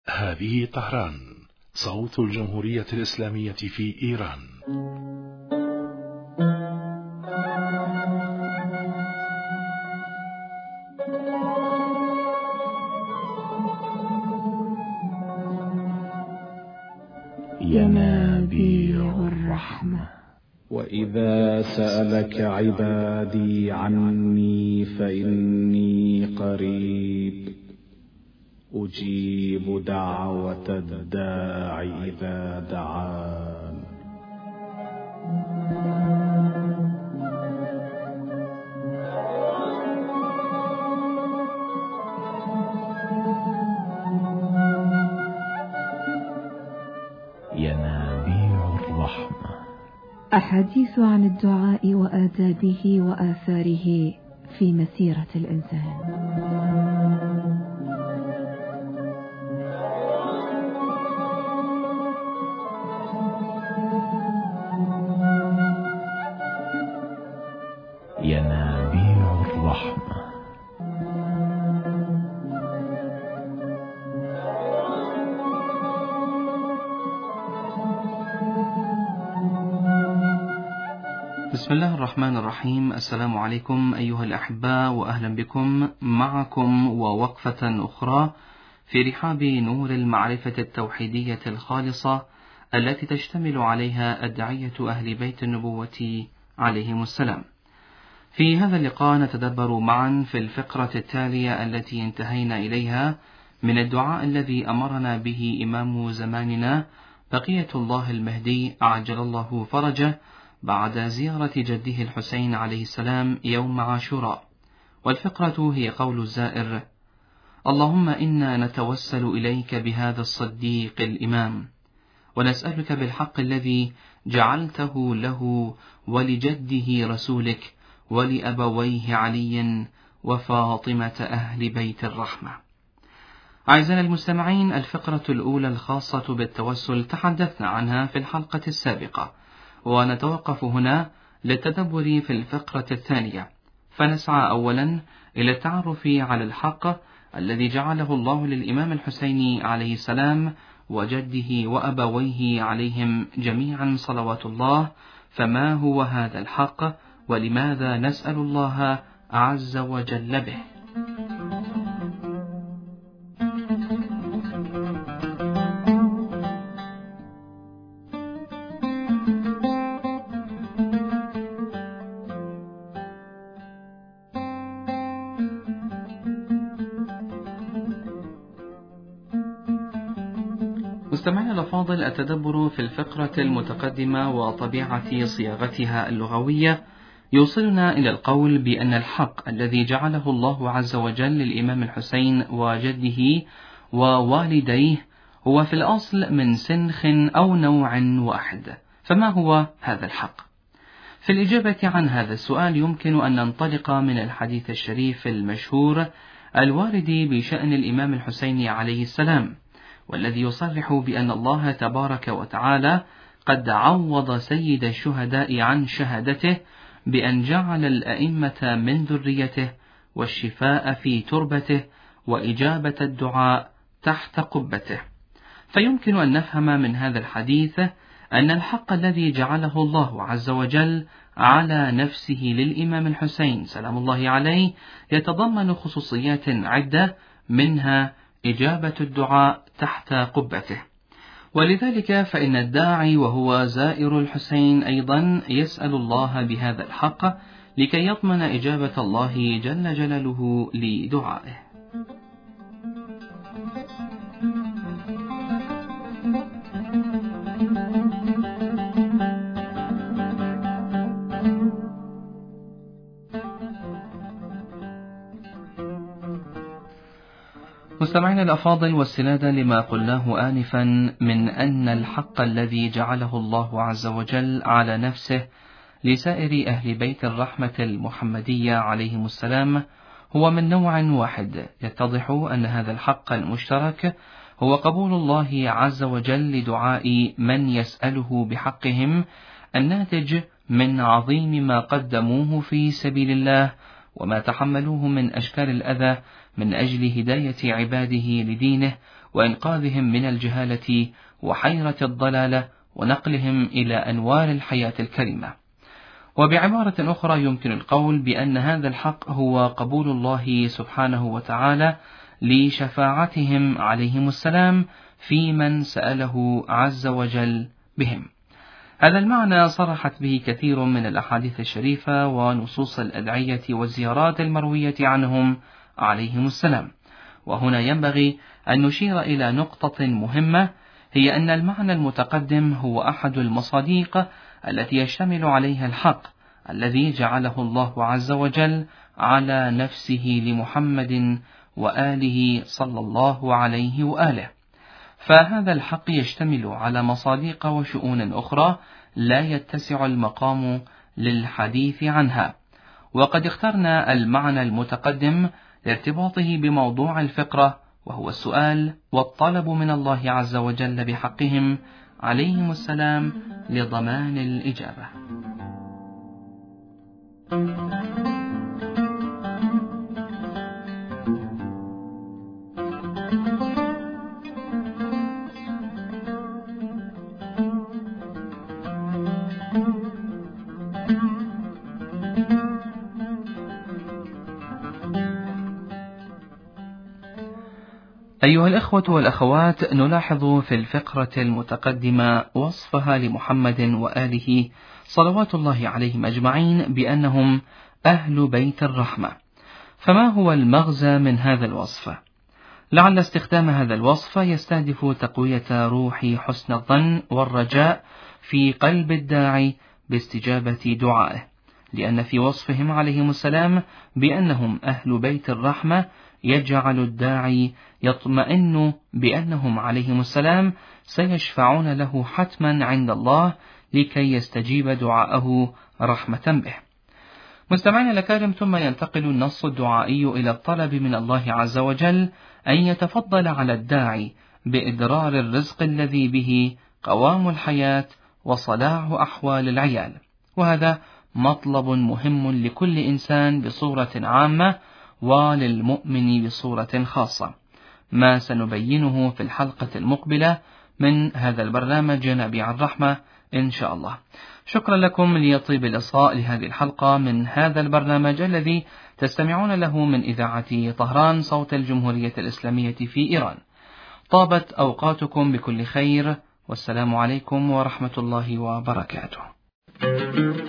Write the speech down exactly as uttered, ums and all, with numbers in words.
هذه طهران، صوت الجمهورية الإسلامية في إيران. ينابيع الرحمة. وإذا سألك عبادي عني فإني قريب أجيب دعوة الداع إذا دعان. ينابيع الرحمة. أحاديث عن الدعاء وآدابه وآثاره في مسيرة الإنسان. ينابيع الرحمة. بسم الله الرحمن الرحيم. السلام عليكم أيها الأحباء، وأهلا بكم معكم ووقفة أخرى في رحاب نور المعرفة التوحيدية الخالصة التي تشتمل عليها أدعية أهل بيت النبوة عليهم السلام. في هذا اللقاء نتدبر معا في الفقرة التالية التي انتهينا إليها من الدعاء الذي أمرنا به إمام زماننا بقية الله المهدي عجل الله فرجه بعد زيارة جده الحسين عليه السلام يوم عاشوراء. والفقرة هي قول الزائر: اللهم إنا نتوسل إليك بهذا الصديق الإمام، ونسألك بالحق الذي جعلته له ولجده رسولك ولأبويه علي وفاطمة أهل بيت الرحمة. أعزائنا المستمعين، الفقرة الأولى الخاصة بالتوسل تحدثنا عنها في الحلقة السابقة، ونتوقف هنا للتدبر في الفقرة الثانية، فنسعى أولا إلى التعرف على الحق الذي جعله الله للإمام الحسين عليه السلام وجده وأبويه عليهم جميعا صلوات الله. فما هو هذا الحق، ولماذا نسأل الله عز وجل به؟ مستمعينا الأفاضل، التدبر في الفقرة المتقدمة وطبيعة صياغتها اللغوية يوصلنا إلى القول بأن الحق الذي جعله الله عز وجل للإمام الحسين وجده ووالديه هو في الأصل من سنخ أو نوع واحد. فما هو هذا الحق؟ في الإجابة عن هذا السؤال يمكن أن ننطلق من الحديث الشريف المشهور الوارد بشأن الإمام الحسين عليه السلام، والذي يصرح بأن الله تبارك وتعالى قد عوض سيد الشهداء عن شهادته بأن جعل الأئمة من ذريته، والشفاء في تربته، وإجابة الدعاء تحت قبته. فيمكن أن نفهم من هذا الحديث أن الحق الذي جعله الله عز وجل على نفسه للإمام الحسين سلام الله عليه يتضمن خصوصيات عدة، منها إجابة الدعاء تحت قبته. ولذلك فإن الداعي وهو زائر الحسين أيضا يسأل الله بهذا الحق لكي يضمن إجابة الله جل جلاله لدعائه. مستمعينا الأفاضل، واستنادا لما قلناه آنفا من أن الحق الذي جعله الله عز وجل على نفسه لسائر أهل بيت الرحمة المحمدية عليهم السلام هو من نوع واحد، يتضح أن هذا الحق المشترك هو قبول الله عز وجل لدعاء من يسأله بحقهم، الناتج من عظيم ما قدموه في سبيل الله وما تحملوه من أشكال الأذى من أجل هداية عباده لدينه وإنقاذهم من الجهالة وحيرة الضلالة ونقلهم إلى أنوار الحياة الكريمة. وبعبارة أخرى يمكن القول بأن هذا الحق هو قبول الله سبحانه وتعالى لشفاعتهم عليهم السلام في من سأله عز وجل بهم. هذا المعنى صرحت به كثير من الأحاديث الشريفة ونصوص الأدعية والزيارات المروية عنهم عليهم السلام. وهنا ينبغي أن نشير إلى نقطة مهمة، هي أن المعنى المتقدم هو أحد المصاديق التي يشتمل عليها الحق الذي جعله الله عز وجل على نفسه لمحمد وآله صلى الله عليه وآله. فهذا الحق يشتمل على مصاديق وشؤون أخرى لا يتسع المقام للحديث عنها، وقد اخترنا المعنى المتقدم لارتباطه بموضوع الفقرة، وهو السؤال والطلب من الله عز وجل بحقهم عليهم السلام لضمان الإجابة. أيها الإخوة والأخوات، نلاحظ في الفقرة المتقدمة وصفها لمحمد وآله صلوات الله عليهم أجمعين بأنهم أهل بيت الرحمة. فما هو المغزى من هذا الوصف؟ لعل استخدام هذا الوصف يستهدف تقوية روح حسن الظن والرجاء في قلب الداعي باستجابة دعائه، لأن في وصفهم عليهم السلام بأنهم أهل بيت الرحمة يجعل الداعي يطمئن بأنهم عليهم السلام سيشفعون له حتما عند الله لكي يستجيب دعاءه رحمة به. مستمعين الأكارم، ثم ينتقل النص الدعائي إلى الطلب من الله عز وجل أن يتفضل على الداعي بإدرار الرزق الذي به قوام الحياة وصلاح أحوال العيال، وهذا مطلب مهم لكل إنسان بصورة عامة وللمؤمن بصورة خاصة، ما سنبينه في الحلقة المقبلة من هذا البرنامج نبيع الرحمة إن شاء الله. شكرا لكم ليطيب الإصغاء لهذه الحلقة من هذا البرنامج الذي تستمعون له من إذاعة طهران صوت الجمهورية الإسلامية في إيران. طابت أوقاتكم بكل خير، والسلام عليكم ورحمة الله وبركاته.